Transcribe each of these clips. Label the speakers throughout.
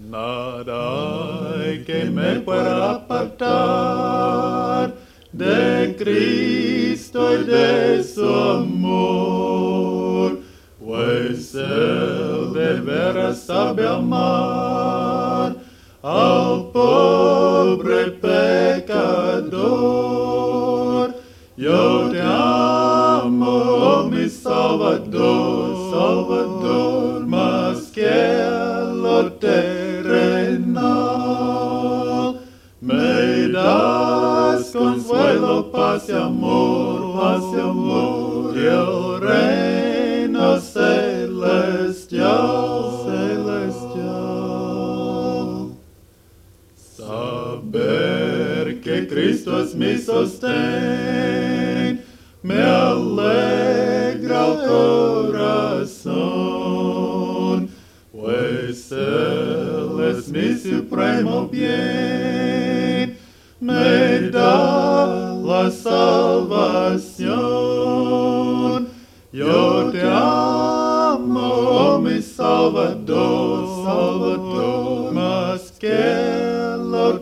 Speaker 1: Nada hay que me pueda apartar de Cristo y de su amor, pues Él de veras sabe amar al pobre pecador. Yo te amo, oh mi Salvador, Salvador, más que lo terrenal. Me das consuelo, paz y amor, y el reino celestial, celestial. Saber que Cristo es mi sostén, me alegra el corazón, pues Él es mi supremo bien, me da la salvación. Yo te amo, oh mi Salvador, Salvador, más que lo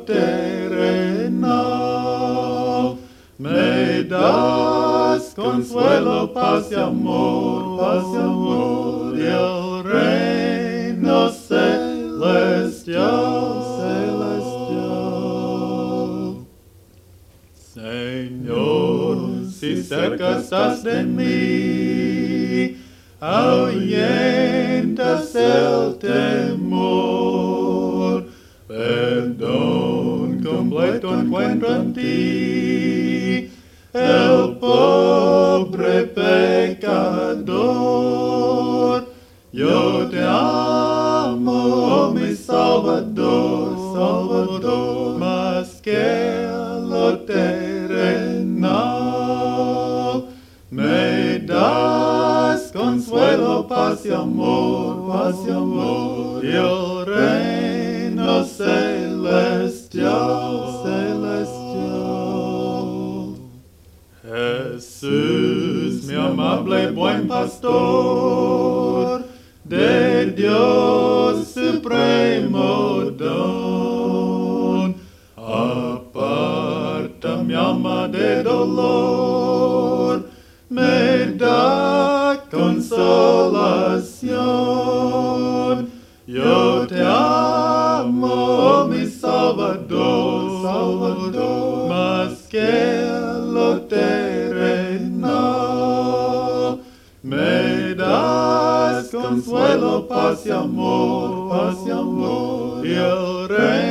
Speaker 1: terrenal. Me das consuelo, paz y amor, y el reino celestial, celestial. Señor, si cerca estás de mí, ahuyentas el temor. Perdón completo encuentro en ti, el pobre pecador. Yo te amo, oh mi Salvador, Salvador, más que lo terrenal. Me das consuelo, paz y amor, y el reino celestial, celestial. Jesús, mi amable buen pastor, de Dios supremo don, aparta mi alma de dolor, me da consolación. Yo te amo, oh mi Salvador, Salvador, más que lo terrenal. Me das consuelo, paz y amor, y el reino